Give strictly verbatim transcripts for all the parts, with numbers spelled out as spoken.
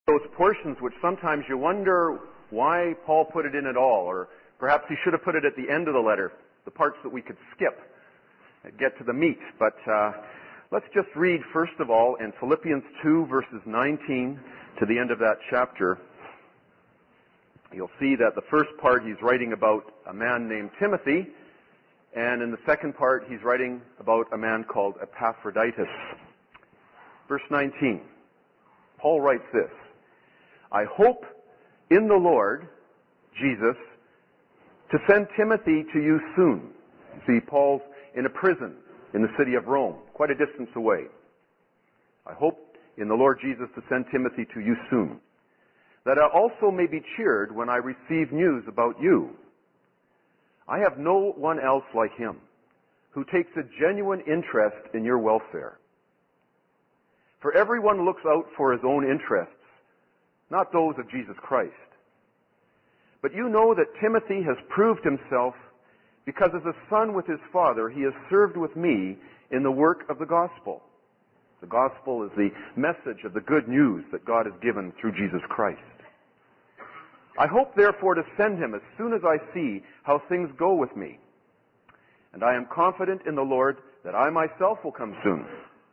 those portions which sometimes you wonder why Paul put it in at all, or perhaps he should have put it at the end of the letter, the parts that we could skip and get to the meat. But uh, let's just read, first of all, in Philippians two, verses nineteen to the end of that chapter. You'll see that the first part he's writing about a man named Timothy, and in the second part he's writing about a man called Epaphroditus. Verse nineteen, Paul writes this, I hope in the Lord Jesus to send Timothy to you soon. See, Paul's in a prison in the city of Rome, quite a distance away. I hope in the Lord Jesus to send Timothy to you soon, that I also may be cheered when I receive news about you. I have no one else like him who takes a genuine interest in your welfare. For everyone looks out for his own interests, not those of Jesus Christ. But you know that Timothy has proved himself because as a son with his father, he has served with me in the work of the gospel. The gospel is the message of the good news that God has given through Jesus Christ. I hope, therefore, to send him as soon as I see how things go with me. And I am confident in the Lord that I myself will come soon.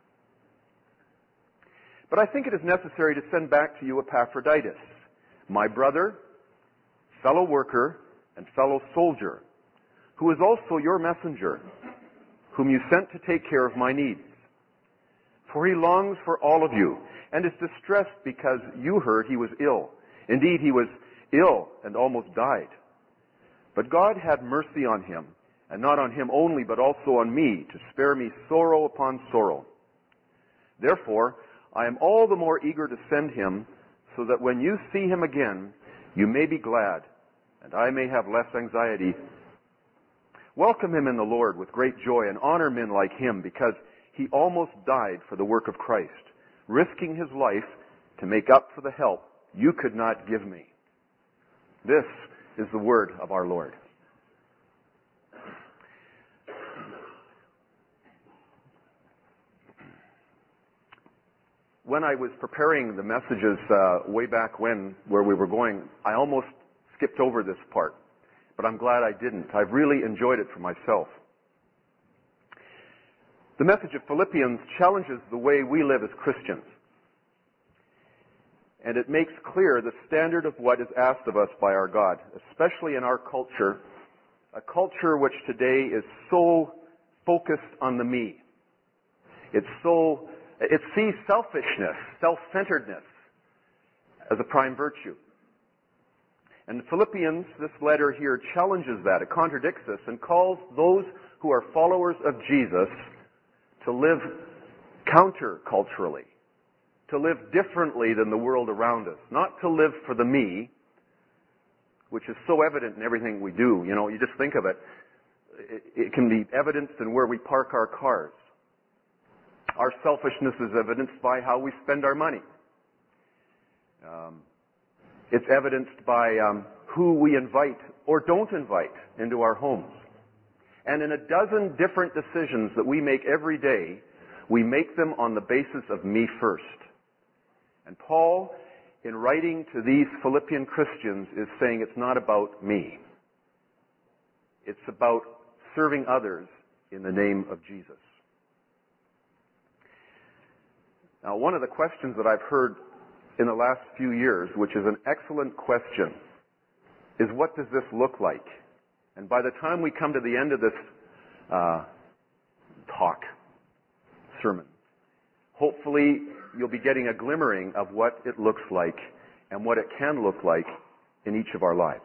But I think it is necessary to send back to you Epaphroditus, my brother, fellow worker, and fellow soldier, who is also your messenger, whom you sent to take care of my needs. For he longs for all of you, and is distressed because you heard he was ill. Indeed, he was ill and almost died. But God had mercy on him, and not on him only, but also on me, to spare me sorrow upon sorrow. Therefore, I am all the more eager to send him, so that when you see him again, you may be glad, and I may have less anxiety. Welcome him in the Lord with great joy, and honor men like him, because he almost died for the work of Christ, risking his life to make up for the help you could not give me. This is the word of our Lord. When I was preparing the messages uh, way back when, where we were going, I almost skipped over this part. But I'm glad I didn't. I've really enjoyed it for myself. The message of Philippians challenges the way we live as Christians. And it makes clear the standard of what is asked of us by our God, especially in our culture, a culture which today is so focused on the me. It's so, it sees selfishness, self-centeredness as a prime virtue. And Philippians, this letter here, challenges that. It contradicts this and calls those who are followers of Jesus to live counter-culturally, to live differently than the world around us, not to live for the me, which is so evident in everything we do. You know, you just think of it. It, it can be evidenced in where we park our cars. Our selfishness is evidenced by how we spend our money. Um, it's evidenced by um, who we invite or don't invite into our homes. And in a dozen different decisions that we make every day, we make them on the basis of me first. And Paul, in writing to these Philippian Christians, is saying it's not about me. It's about serving others in the name of Jesus. Now, one of the questions that I've heard in the last few years, which is an excellent question, is what does this look like? And by the time we come to the end of this uh, talk, sermon, hopefully you'll be getting a glimmering of what it looks like and what it can look like in each of our lives.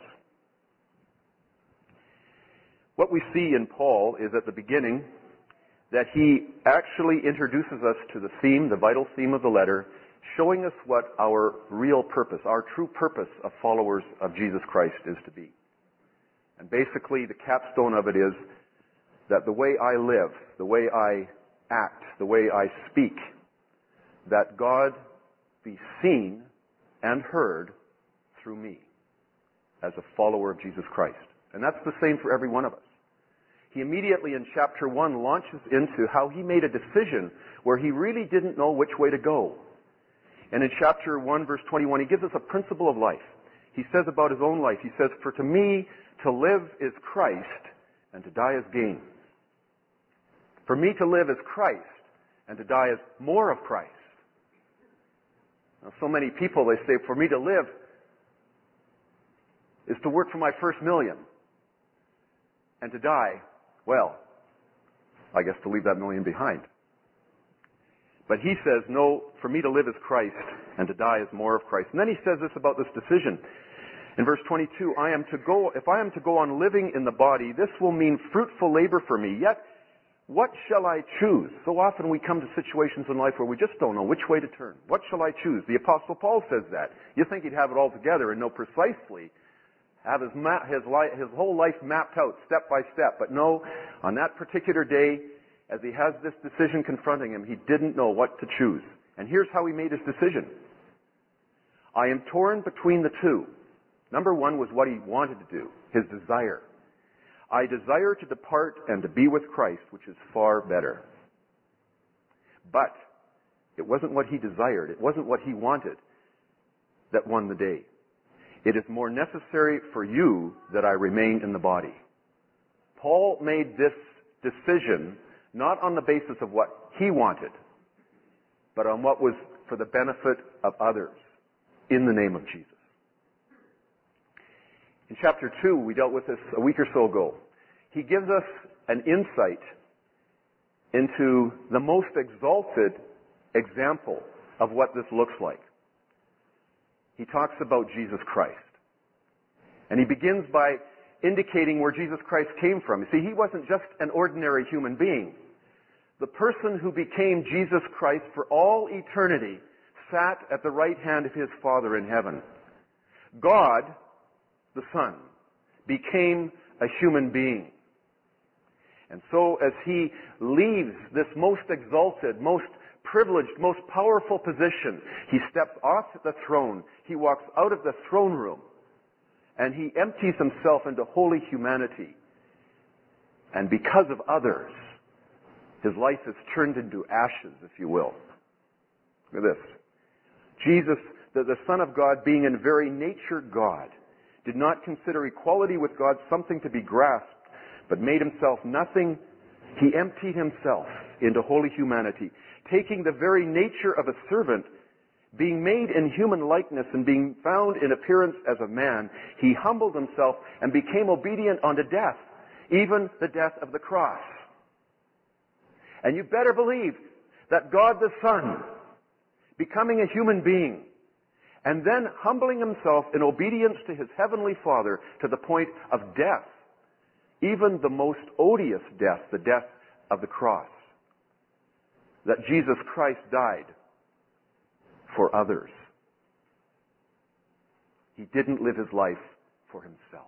What we see in Paul is at the beginning that he actually introduces us to the theme, the vital theme of the letter, showing us what our real purpose, our true purpose of followers of Jesus Christ is to be. And basically the capstone of it is that the way I live, the way I act, the way I speak, that God be seen and heard through me as a follower of Jesus Christ. And that's the same for every one of us. He immediately in chapter one launches into how he made a decision where he really didn't know which way to go. And in chapter one, verse twenty-one, he gives us a principle of life. He says about his own life, he says, "For to me to live is Christ, and to die is gain." For me to live is Christ, and to die is more of Christ. Now, so many people, they say, for me to live is to work for my first million. And to die, well, I guess to leave that million behind. But he says, no, for me to live is Christ, and to die is more of Christ. And then he says this about this decision. In verse twenty-two, I am to go, if I am to go on living in the body, this will mean fruitful labor for me. Yet, what shall I choose? So often we come to situations in life where we just don't know which way to turn. What shall I choose? The Apostle Paul says that. You think he'd have it all together and know precisely, have his, ma- his, li- his whole life mapped out step by step. But no, on that particular day, as he has this decision confronting him, he didn't know what to choose. And here's how he made his decision. I am torn between the two. Number one was what he wanted to do, his desire. I desire to depart and to be with Christ, which is far better. But it wasn't what he desired, it wasn't what he wanted that won the day. It is more necessary for you that I remain in the body. Paul made this decision not on the basis of what he wanted, but on what was for the benefit of others in the name of Jesus. In chapter two, we dealt with this a week or so ago. He gives us an insight into the most exalted example of what this looks like. He talks about Jesus Christ. And he begins by indicating where Jesus Christ came from. You see, he wasn't just an ordinary human being. The person who became Jesus Christ for all eternity sat at the right hand of his Father in heaven. God, the Son, became a human being. And so as he leaves this most exalted, most privileged, most powerful position, he steps off the throne. He walks out of the throne room. And he empties himself into holy humanity. And because of others, his life is turned into ashes, if you will. Look at this. Jesus, the, the Son of God, being in very nature God, did not consider equality with God something to be grasped, but made himself nothing. He emptied himself into holy humanity, taking the very nature of a servant, being made in human likeness and being found in appearance as a man. He humbled himself and became obedient unto death, even the death of the cross. And you better believe that God the Son, becoming a human being, and then humbling himself in obedience to his heavenly Father to the point of death, even the most odious death, the death of the cross, that Jesus Christ died for others. He didn't live his life for himself.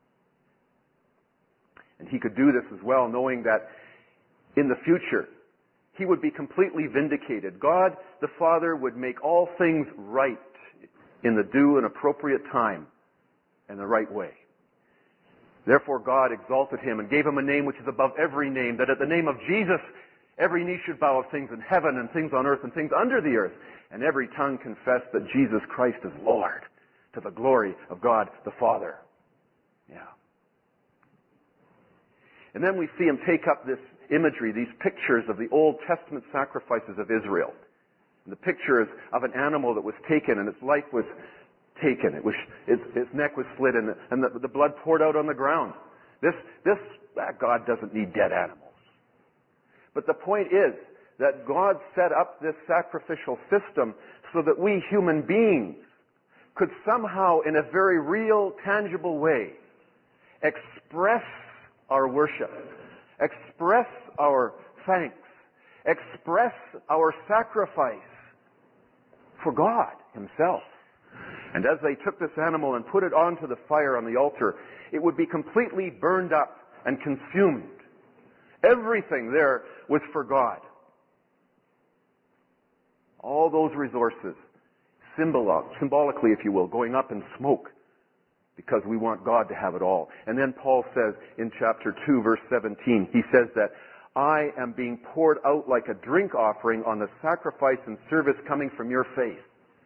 And he could do this as well, knowing that in the future, he would be completely vindicated. God, the Father, would make all things right in the due and appropriate time and the right way. Therefore, God exalted him and gave him a name which is above every name, that at the name of Jesus, every knee should bow of things in heaven and things on earth and things under the earth, and every tongue confess that Jesus Christ is Lord, to the glory of God the Father. Yeah. And then we see him take up this imagery, these pictures of the Old Testament sacrifices of Israel. And the picture is of an animal that was taken and its life was taken. It was, its, its neck was slit and, the, and the, the blood poured out on the ground. This, this, ah, God doesn't need dead animals. But the point is that God set up this sacrificial system so that we human beings could somehow, in a very real, tangible way, express our worship, express our thanks, express our sacrifice for God himself. And as they took this animal and put it onto the fire on the altar, it would be completely burned up and consumed. Everything there was for God. All those resources, symbol- symbolically, if you will, going up in smoke, because we want God to have it all. And then Paul says in chapter two, verse seventeen, he says that I am being poured out like a drink offering on the sacrifice and service coming from your faith.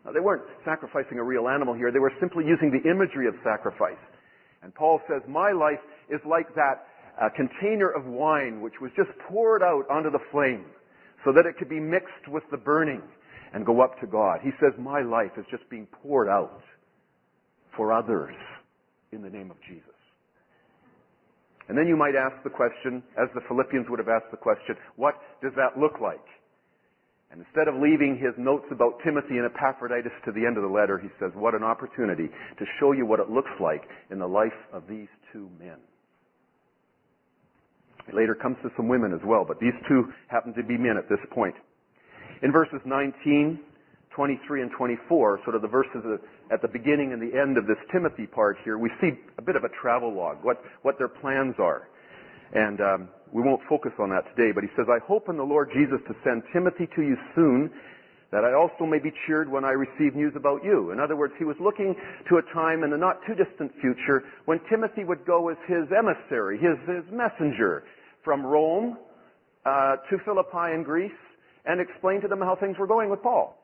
Now, they weren't sacrificing a real animal here. They were simply using the imagery of sacrifice. And Paul says, my life is like that uh, container of wine which was just poured out onto the flame so that it could be mixed with the burning and go up to God. He says, my life is just being poured out for others in the name of Jesus. And then you might ask the question, as the Philippians would have asked the question, what does that look like? And instead of leaving his notes about Timothy and Epaphroditus to the end of the letter, he says, what an opportunity to show you what it looks like in the life of these two men. It later comes to some women as well, but these two happen to be men at this point. In verses nineteen, twenty-three, and twenty-four, sort of the verses at the beginning and the end of this Timothy part here, we see a bit of a travel log, what, what their plans are. And um, we won't focus on that today, but he says, I hope in the Lord Jesus to send Timothy to you soon, that I also may be cheered when I receive news about you. In other words, he was looking to a time in the not too distant future when Timothy would go as his emissary, his, his messenger from Rome uh, to Philippi in Greece and explain to them how things were going with Paul.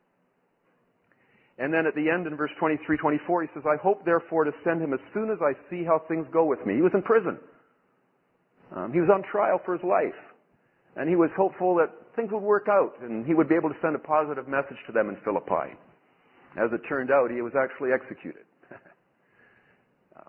And then at the end in verse twenty-three, twenty-four, he says, I hope therefore to send him as soon as I see how things go with me. He was in prison. Um, he was on trial for his life. And he was hopeful that things would work out and he would be able to send a positive message to them in Philippi. As it turned out, he was actually executed um,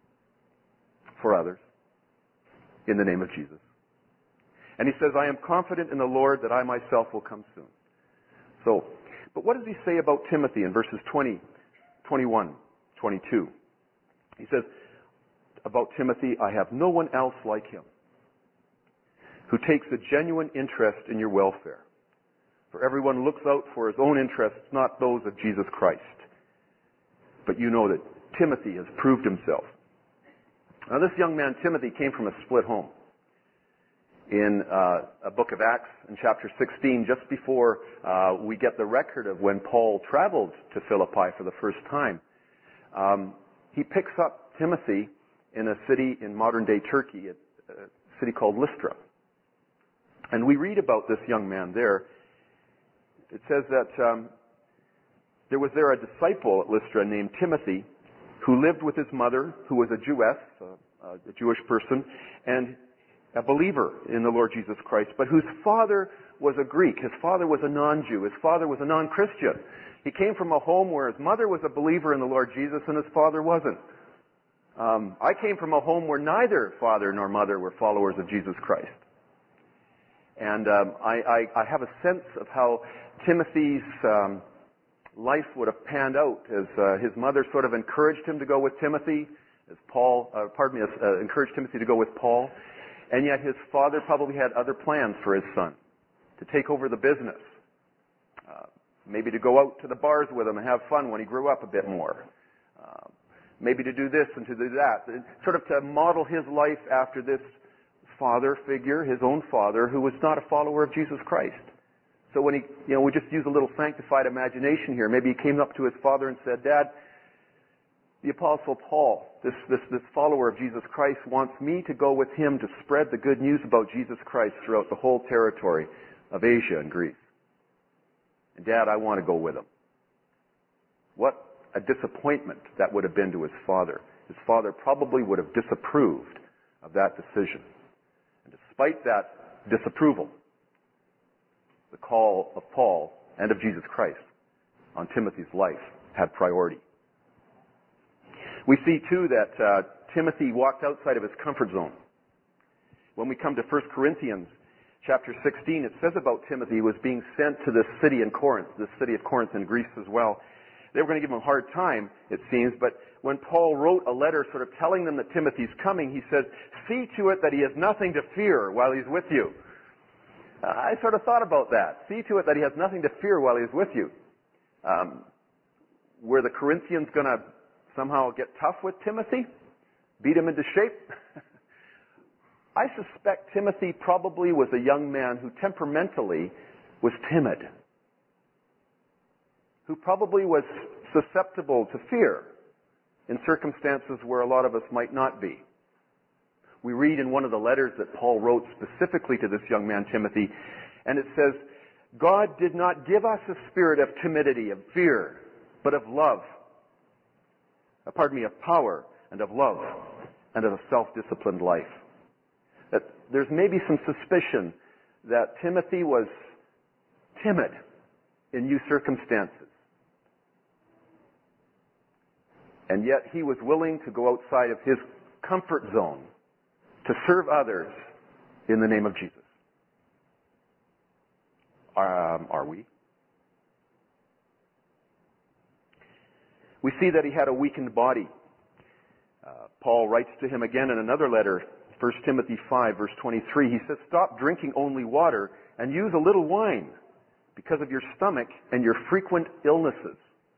for others in the name of Jesus. And he says, I am confident in the Lord that I myself will come soon. So, but what does he say about Timothy in verses twenty, twenty-one, twenty-two? He says, about Timothy, I have no one else like him who takes a genuine interest in your welfare. For everyone looks out for his own interests, not those of Jesus Christ. But you know that Timothy has proved himself. Now this young man, Timothy, came from a split home. In uh, a book of Acts, in chapter sixteen, just before uh, we get the record of when Paul traveled to Philippi for the first time, um, he picks up Timothy in a city in modern-day Turkey, a city called Lystra. And we read about this young man there. It says that um, there was there a disciple at Lystra named Timothy who lived with his mother, who was a Jewess, a, a Jewish person, and a believer in the Lord Jesus Christ, but whose father was a Greek. His father was a non-Jew. His father was a non-Christian. He came from a home where his mother was a believer in the Lord Jesus and his father wasn't. Um, I came from a home where neither father nor mother were followers of Jesus Christ. And um, I, I, I have a sense of how Timothy's um, life would have panned out as uh, his mother sort of encouraged him to go with Timothy, as Paul, uh, pardon me, as, uh, encouraged Timothy to go with Paul. And yet his father probably had other plans for his son, to take over the business, uh, maybe to go out to the bars with him and have fun when he grew up a bit more, uh, maybe to do this and to do that, sort of to model his life after this father figure, his own father, who was not a follower of Jesus Christ. So when he, you know, we just use a little sanctified imagination here. Maybe he came up to his father and said, Dad, the Apostle Paul, this, this, this follower of Jesus Christ, wants me to go with him to spread the good news about Jesus Christ throughout the whole territory of Asia and Greece. And Dad, I want to go with him. What a disappointment that would have been to his father. His father probably would have disapproved of that decision. And despite that disapproval, the call of Paul and of Jesus Christ on Timothy's life had priority. We see, too, that uh, Timothy walked outside of his comfort zone. When we come to First Corinthians chapter sixteen, it says about Timothy he was being sent to this city in Corinth, this city of Corinth in Greece as well. They were going to give him a hard time, it seems, but when Paul wrote a letter sort of telling them that Timothy's coming, he says, see to it that he has nothing to fear while he's with you. Uh, I sort of thought about that. See to it that he has nothing to fear while he's with you. Um, were the Corinthians going to somehow get tough with Timothy? Beat him into shape? I suspect Timothy probably was a young man who temperamentally was timid, who probably was susceptible to fear in circumstances where a lot of us might not be. We read in one of the letters that Paul wrote specifically to this young man, Timothy, and it says, God did not give us a spirit of timidity, of fear, but of love. Uh, pardon me, of power and of love and of a self-disciplined life. That there's maybe some suspicion that Timothy was timid in new circumstances. And yet he was willing to go outside of his comfort zone to serve others in the name of Jesus. Um, are we? We see that he had a weakened body. Uh, Paul writes to him again in another letter, First Timothy five, verse twenty-three. He says, "Stop drinking only water and use a little wine because of your stomach and your frequent illnesses."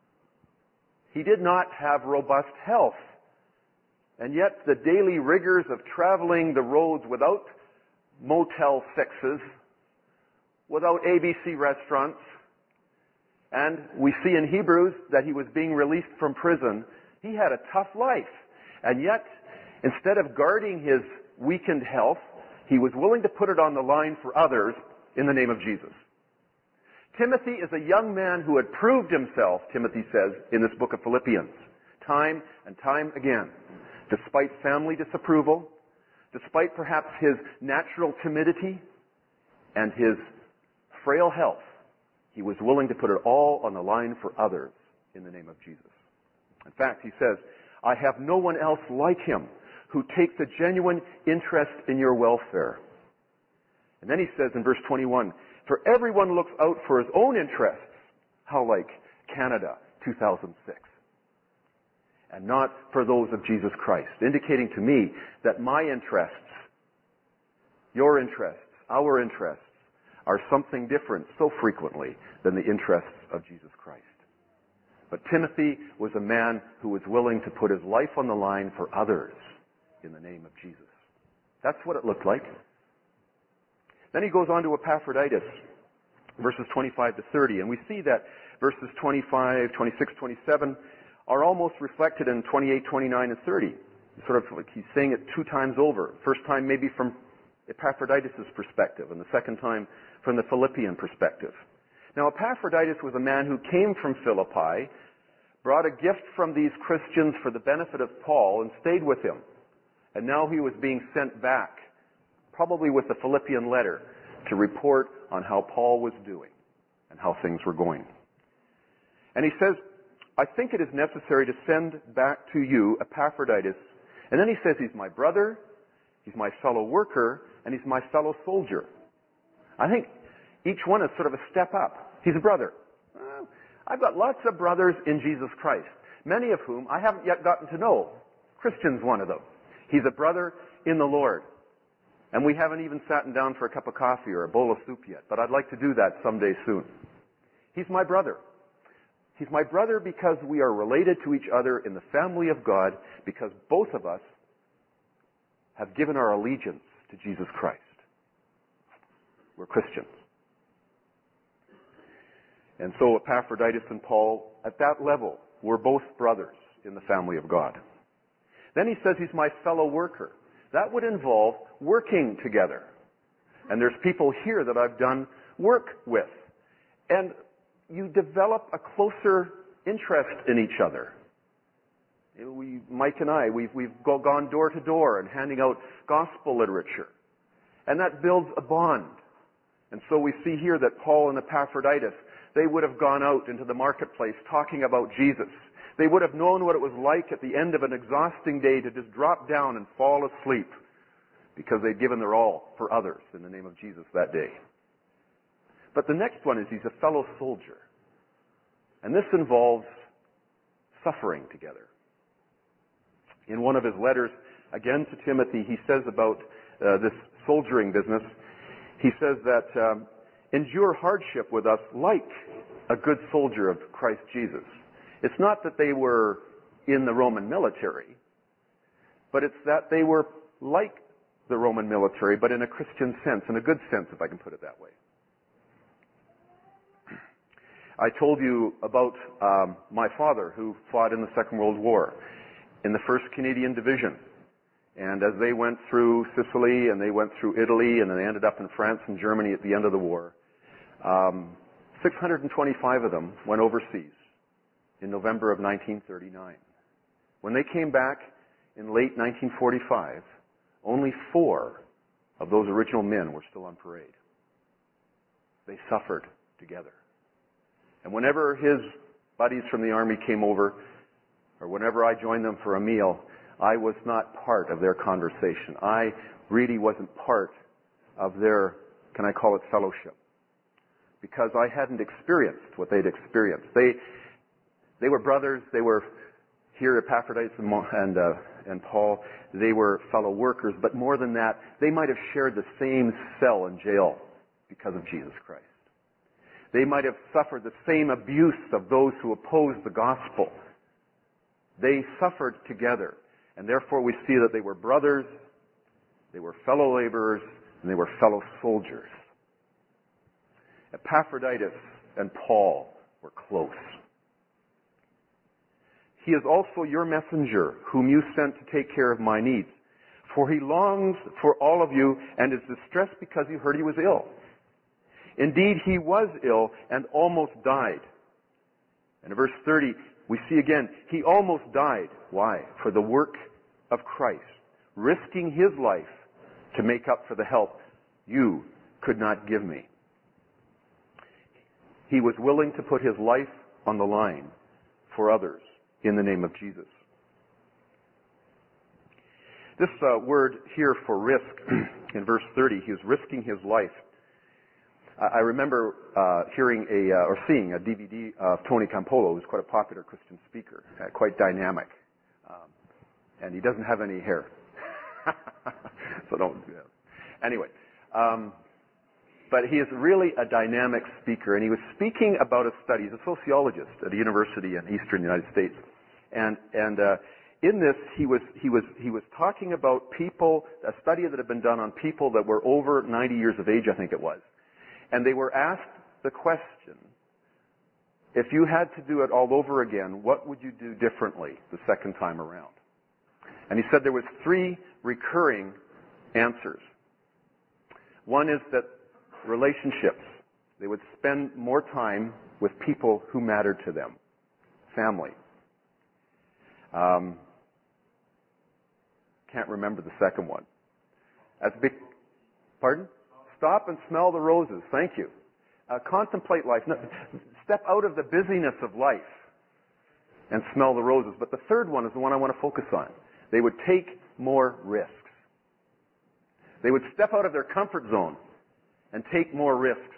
He did not have robust health. And yet the daily rigors of traveling the roads without Motel sixes, without A B C restaurants, and we see in Hebrews that he was being released from prison. He had a tough life. And yet, instead of guarding his weakened health, he was willing to put it on the line for others in the name of Jesus. Timothy is a young man who had proved himself, Timothy says in this book of Philippians, time and time again. Despite family disapproval, despite perhaps his natural timidity and his frail health, he was willing to put it all on the line for others in the name of Jesus. In fact, he says, "I have no one else like him who takes a genuine interest in your welfare." And then he says in verse twenty-one, "For everyone looks out for his own interests." How like Canada two thousand six. And not for those of Jesus Christ, indicating to me that my interests, your interests, our interests, are something different so frequently than the interests of Jesus Christ. But Timothy was a man who was willing to put his life on the line for others in the name of Jesus. That's what it looked like. Then he goes on to Epaphroditus, verses twenty-five to thirty, and we see that verses twenty-five, twenty-six, twenty-seven are almost reflected in twenty-eight, twenty-nine, and thirty. Sort of like he's saying it two times over. First time maybe from Epaphroditus' perspective, and the second time from the Philippian perspective. Now, Epaphroditus was a man who came from Philippi, brought a gift from these Christians for the benefit of Paul, and stayed with him. And now he was being sent back, probably with the Philippian letter, to report on how Paul was doing and how things were going. And he says, "I think it is necessary to send back to you Epaphroditus." And then he says he's my brother, he's my fellow worker, and he's my fellow soldier. I think each one is sort of a step up. He's a brother. Well, I've got lots of brothers in Jesus Christ, many of whom I haven't yet gotten to know. Christian's one of them. He's a brother in the Lord. And we haven't even sat down for a cup of coffee or a bowl of soup yet, but I'd like to do that someday soon. He's my brother. He's my brother because we are related to each other in the family of God, because both of us have given our allegiance to Jesus Christ. We're Christians. And so Epaphroditus and Paul, at that level, were both brothers in the family of God. Then he says he's my fellow worker. That would involve working together. And there's people here that I've done work with. And you develop a closer interest in each other. We, Mike and I, we've, we've go, gone door to door and handing out gospel literature. And that builds a bond. And so we see here that Paul and Epaphroditus, they would have gone out into the marketplace talking about Jesus. They would have known what it was like at the end of an exhausting day to just drop down and fall asleep because they'd given their all for others in the name of Jesus that day. But the next one is he's a fellow soldier. And this involves suffering together. In one of his letters, again to Timothy, he says about uh, this soldiering business, he says that um, endure hardship with us like a good soldier of Christ Jesus. It's not that they were in the Roman military, but it's that they were like the Roman military, but in a Christian sense, in a good sense, if I can put it that way. I told you about um, my father who fought in the Second World War in the first Canadian Division. And as they went through Sicily and they went through Italy and they ended up in France and Germany at the end of the war, Um, six hundred twenty-five of them went overseas in November of nineteen thirty-nine. When they came back in late nineteen forty-five, only four of those original men were still on parade. They suffered together. And whenever his buddies from the Army came over, or whenever I joined them for a meal, I was not part of their conversation. I really wasn't part of their, can I call it, fellowship. Because I hadn't experienced what they'd experienced. They they were brothers. They were here, Epaphroditus and, and, uh, and Paul. They were fellow workers. But more than that, they might have shared the same cell in jail because of Jesus Christ. They might have suffered the same abuse of those who opposed the gospel. They suffered together. And therefore we see that they were brothers, they were fellow laborers, and they were fellow soldiers. Epaphroditus and Paul were close. He is also your messenger, whom you sent to take care of my needs. For he longs for all of you and is distressed because he heard he was ill. Indeed, he was ill and almost died. And in verse thirty, we see again, he almost died. Why? For the work of Christ, risking his life to make up for the help you could not give me. He was willing to put his life on the line for others in the name of Jesus. This uh, word here for risk, in verse thirty, he was risking his life. I remember uh, hearing a uh, or seeing a D V D of Tony Campolo, who's quite a popular Christian speaker, uh, quite dynamic, um, and he doesn't have any hair, so don't do that. Anyway, um, but he is really a dynamic speaker, and he was speaking about a study. He's a sociologist at a university in Eastern United States, and and uh, in this he was he was he was talking about people, a study that had been done on people that were over ninety years of age, I think it was. And they were asked the question, if you had to do it all over again, what would you do differently the second time around? And he said there was three recurring answers. One is that relationships, they would spend more time with people who mattered to them. Family. Um, can't remember the second one. As big, pardon? Stop and smell the roses. Thank you. Uh, contemplate life. No, step out of the busyness of life and smell the roses. But the third one is the one I want to focus on. They would take more risks. They would step out of their comfort zone and take more risks.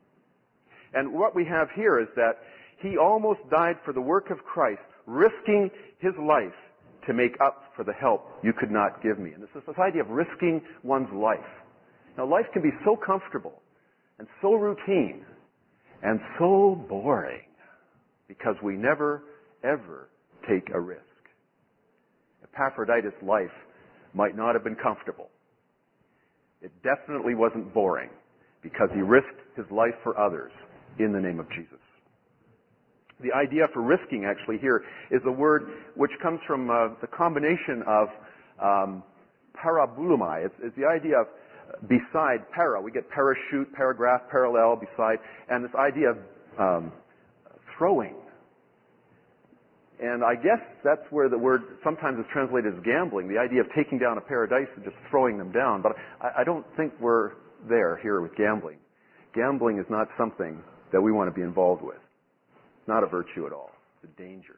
And what we have here is that he almost died for the work of Christ, risking his life to make up for the help you could not give me. And this is this idea of risking one's life. Now, life can be so comfortable and so routine and so boring because we never, ever take a risk. Epaphroditus' life might not have been comfortable. It definitely wasn't boring because he risked his life for others in the name of Jesus. The idea for risking actually here is a word which comes from uh, the combination of um, parabulomai. It's, it's the idea of beside, para. We get parachute, paragraph, parallel, beside, and this idea of um, throwing. And I guess that's where the word sometimes is translated as gambling, the idea of taking down a pair of dice and just throwing them down. But I, I don't think we're there here with gambling. Gambling is not something that we want to be involved with. It's not a virtue at all. It's a danger.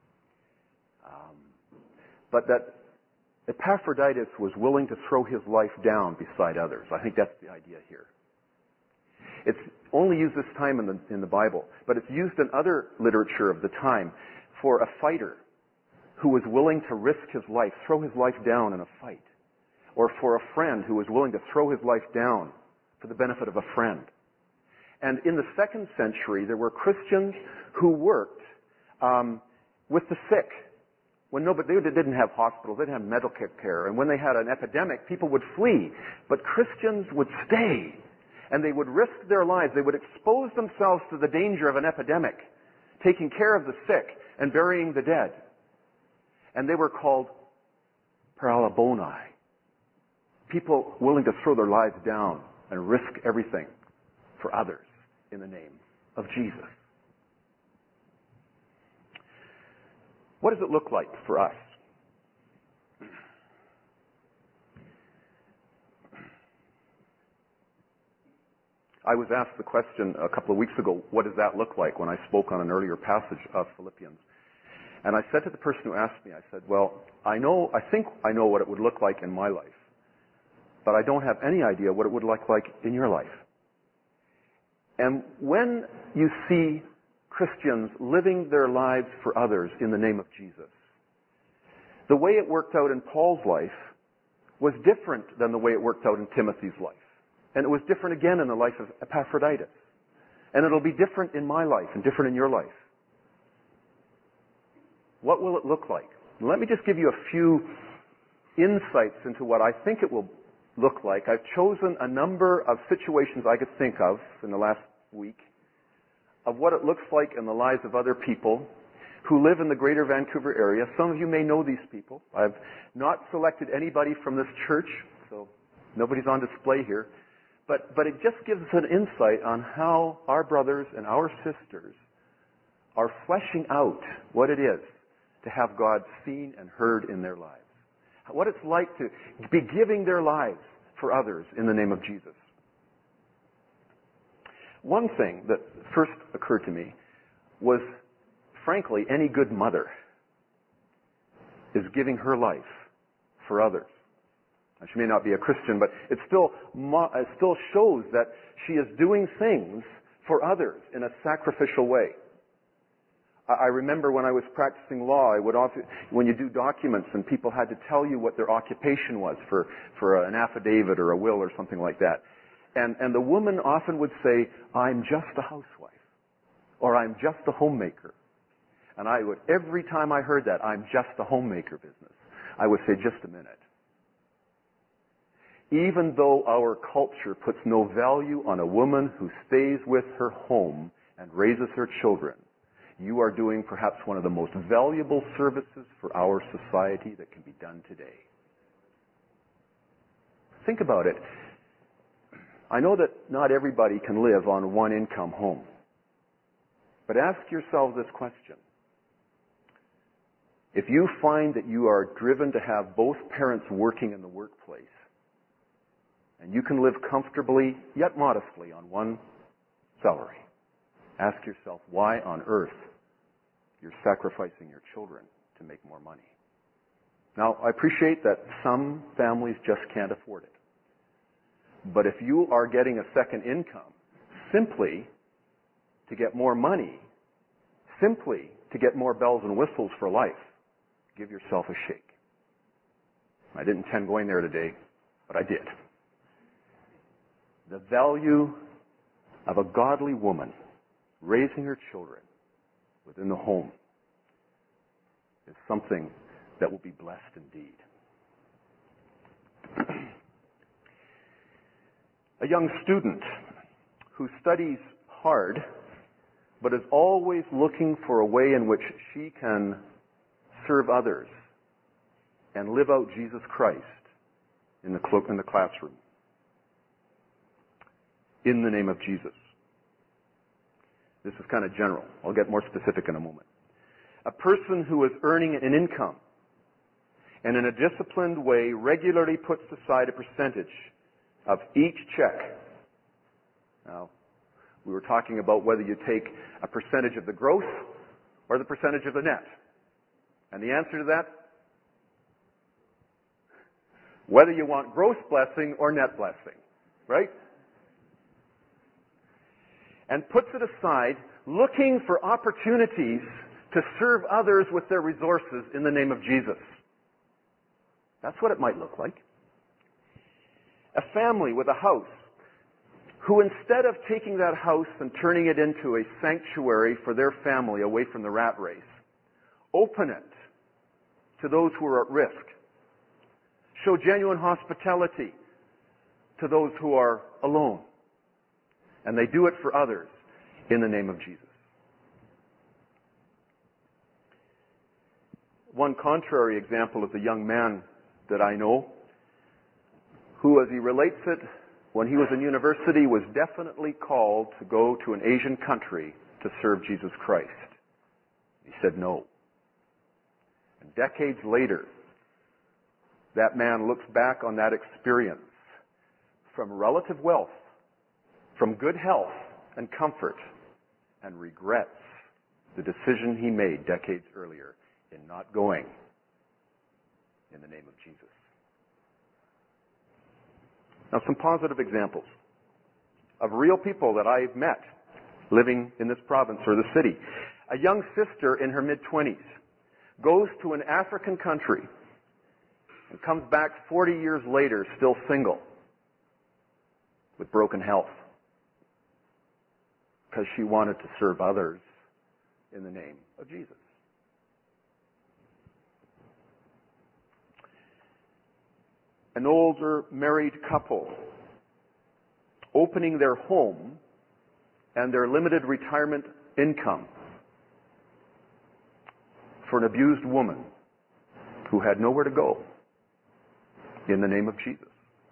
Um, but that Epaphroditus was willing to throw his life down beside others. I think that's the idea here. It's only used this time in the, in the Bible, but it's used in other literature of the time for a fighter who was willing to risk his life, throw his life down in a fight, or for a friend who was willing to throw his life down for the benefit of a friend. And in the second century, there were Christians who worked um, with the sick. When nobody, they didn't have hospitals, they didn't have medical care, and when they had an epidemic, people would flee. But Christians would stay, and they would risk their lives. They would expose themselves to the danger of an epidemic, taking care of the sick and burying the dead. And they were called paralabonai, people willing to throw their lives down and risk everything for others in the name of Jesus. What does it look like for us? I was asked the question a couple of weeks ago, what does that look like, when I spoke on an earlier passage of Philippians. And I said to the person who asked me, I said, well, I know, I think I know what it would look like in my life, but I don't have any idea what it would look like in your life. And when you see Christians living their lives for others in the name of Jesus, the way it worked out in Paul's life was different than the way it worked out in Timothy's life. And it was different again in the life of Epaphroditus. And it'll be different in my life and different in your life. What will it look like? Let me just give you a few insights into what I think it will look like. I've chosen a number of situations I could think of in the last week of what it looks like in the lives of other people who live in the greater Vancouver area. Some of you may know these people. I've not selected anybody from this church, so nobody's on display here. But, but it just gives us an insight on how our brothers and our sisters are fleshing out what it is to have God seen and heard in their lives. What it's like to be giving their lives for others in the name of Jesus. One thing that first occurred to me was, frankly, any good mother is giving her life for others. She may not be a Christian, but it still, it still shows that she is doing things for others in a sacrificial way. I remember when I was practicing law, I would often, when you do documents and people had to tell you what their occupation was for, for an affidavit or a will or something like that. And, and the woman often would say, I'm just a housewife, or I'm just a homemaker. And I would, every time I heard that, I'm just a homemaker business, I would say, just a minute. Even though our culture puts no value on a woman who stays with her home and raises her children, you are doing perhaps one of the most valuable services for our society that can be done today. Think about it. I know that not everybody can live on a one-income home. But ask yourself this question. If you find that you are driven to have both parents working in the workplace, and you can live comfortably, yet modestly, on one salary, ask yourself why on earth you're sacrificing your children to make more money. Now, I appreciate that some families just can't afford it. But if you are getting a second income simply to get more money, simply to get more bells and whistles for life, give yourself a shake. I didn't intend going there today, but I did. The value of a godly woman raising her children within the home is something that will be blessed indeed. A young student who studies hard but is always looking for a way in which she can serve others and live out Jesus Christ in the, cl- in the classroom. In the name of Jesus. This is kind of general. I'll get more specific in a moment. A person who is earning an income and in a disciplined way regularly puts aside a percentage of each check. Now, we were talking about whether you take a percentage of the gross or the percentage of the net. And the answer to that? Whether you want gross blessing or net blessing. Right? And puts it aside, looking for opportunities to serve others with their resources in the name of Jesus. That's what it might look like. A family with a house who, instead of taking that house and turning it into a sanctuary for their family away from the rat race, open it to those who are at risk. Show genuine hospitality to those who are alone. And they do it for others in the name of Jesus. One contrary example is a young man that I know who, as he relates it, when he was in university, was definitely called to go to an Asian country to serve Jesus Christ. He said no. And decades later, that man looks back on that experience from relative wealth, from good health and comfort, and regrets the decision he made decades earlier in not going in the name of Jesus. Now, some positive examples of real people that I've met living in this province or the city. A young sister in her mid-twenties goes to an African country and comes back forty years later still single with broken health because she wanted to serve others in the name of Jesus. An older married couple opening their home and their limited retirement income for an abused woman who had nowhere to go in the name of Jesus.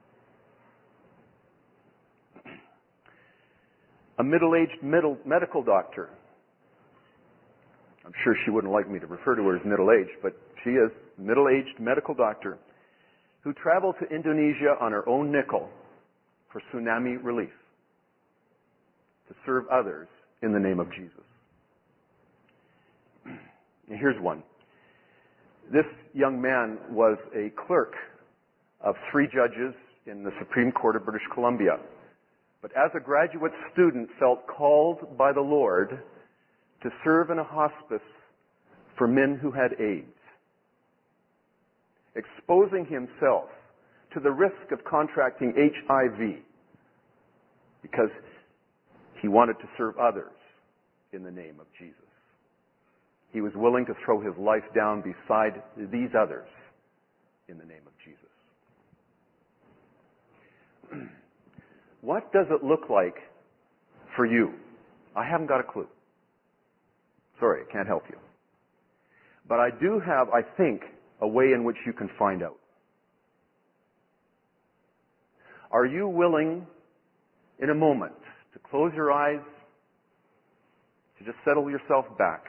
A middle-aged middle medical doctor. I'm sure she wouldn't like me to refer to her as middle-aged, but she is a middle-aged medical doctor who traveled to Indonesia on her own nickel for tsunami relief to serve others in the name of Jesus. And here's one. This young man was a clerk of three judges in the Supreme Court of British Columbia, but as a graduate student felt called by the Lord to serve in a hospice for men who had AIDS, exposing himself to the risk of contracting H I V because he wanted to serve others in the name of Jesus. He was willing to throw his life down beside these others in the name of Jesus. What does it look like for you? I haven't got a clue. Sorry, I can't help you. But I do have, I think, a way in which you can find out. Are you willing, in a moment, to close your eyes, to just settle yourself back,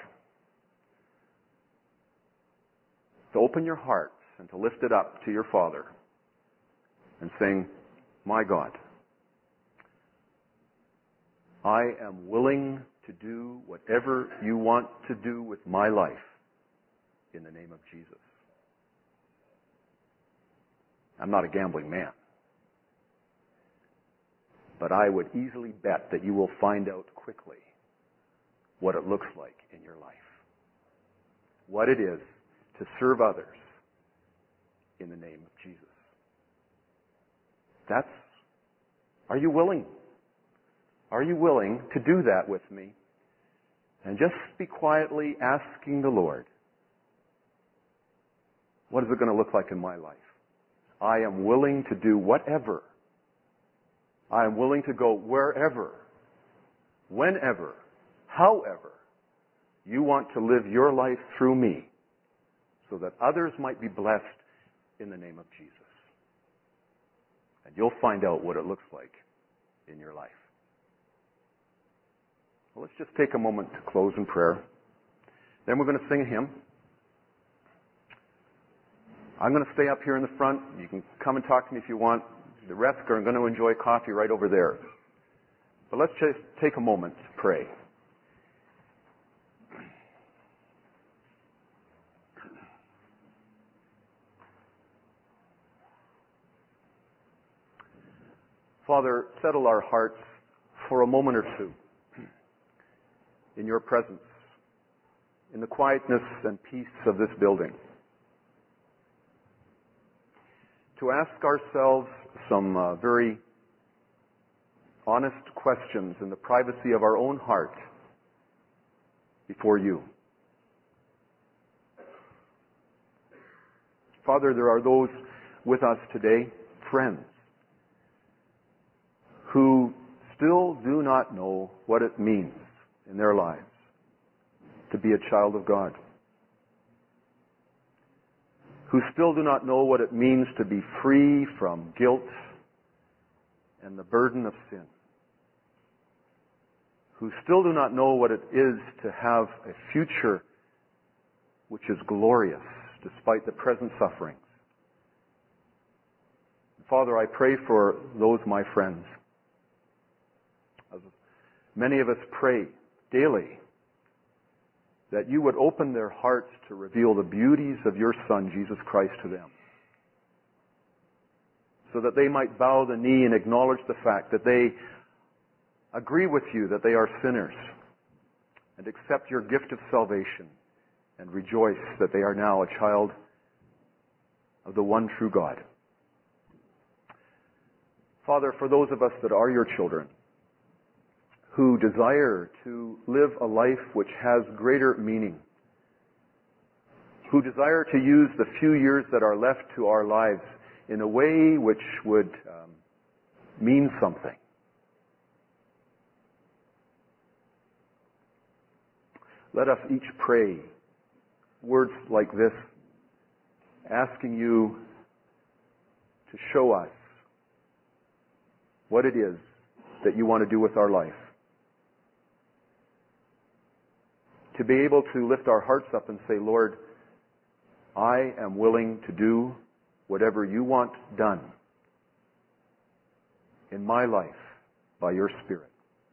to open your heart and to lift it up to your Father and saying, my God, I am willing to do whatever you want to do with my life in the name of Jesus. I'm not a gambling man, but I would easily bet that you will find out quickly what it looks like in your life, what it is to serve others in the name of Jesus. That's, are you willing? Are you willing to do that with me? And just be quietly asking the Lord, what is it going to look like in my life? I am willing to do whatever. I am willing to go wherever, whenever, however you want to live your life through me so that others might be blessed in the name of Jesus. And you'll find out what it looks like in your life. Well, let's just take a moment to close in prayer. Then we're going to sing a hymn. I'm going to stay up here in the front. You can come and talk to me if you want. The rest are going to enjoy coffee right over there. But let's just take a moment to pray. Father, settle our hearts for a moment or two in your presence, in the quietness and peace of this building, to ask ourselves some uh, very honest questions in the privacy of our own heart before you. Father, there are those with us today, friends, who still do not know what it means in their lives to be a child of God, who still do not know what it means to be free from guilt and the burden of sin, who still do not know what it is to have a future which is glorious despite the present sufferings. Father, I pray for those my friends. As many of us pray daily that you would open their hearts to reveal the beauties of your Son, Jesus Christ, to them, so that they might bow the knee and acknowledge the fact that they agree with you that they are sinners and accept your gift of salvation and rejoice that they are now a child of the one true God. Father, for those of us that are your children, who desire to live a life which has greater meaning, who desire to use the few years that are left to our lives in a way which would um, mean something, let us each pray words like this, asking you to show us what it is that you want to do with our life. To be able to lift our hearts up and say, Lord, I am willing to do whatever you want done in my life by your Spirit.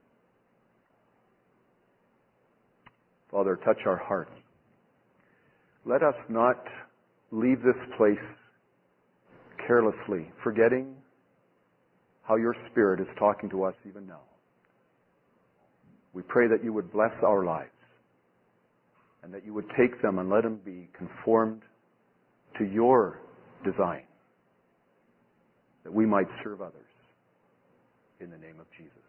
Father, touch our hearts. Let us not leave this place carelessly, forgetting how your Spirit is talking to us even now. We pray that you would bless our lives and that you would take them and let them be conformed to your design, that we might serve others in the name of Jesus.